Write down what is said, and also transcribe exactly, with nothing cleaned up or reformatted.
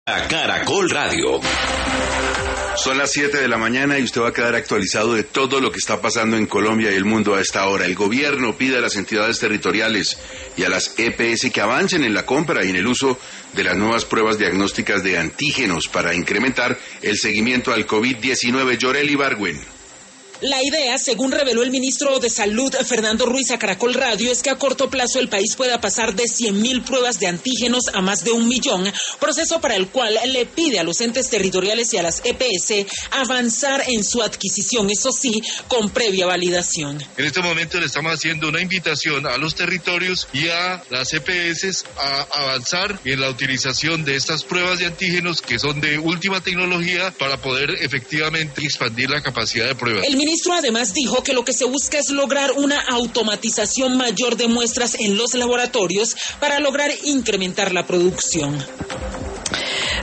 A Caracol Radio. Son las siete de la mañana y usted va a quedar actualizado de todo lo que está pasando en Colombia y el mundo a esta hora. El gobierno pide a las entidades territoriales y a las E P S que avancen en la compra y en el uso de las nuevas pruebas diagnósticas de antígenos para incrementar el seguimiento al COVID diecinueve. Yoreli Bargüen. La idea, según reveló el ministro de Salud, Fernando Ruiz, a Caracol Radio, es que a corto plazo el país pueda pasar de cien mil pruebas de antígenos a más de un millón, proceso para el cual le pide a los entes territoriales y a las E P S avanzar en su adquisición, eso sí, con previa validación. En este momento le estamos haciendo una invitación a los territorios y a las E P S a avanzar en la utilización de estas pruebas de antígenos que son de última tecnología para poder efectivamente expandir la capacidad de pruebas. El El ministro además dijo que lo que se busca es lograr una automatización mayor de muestras en los laboratorios para lograr incrementar la producción.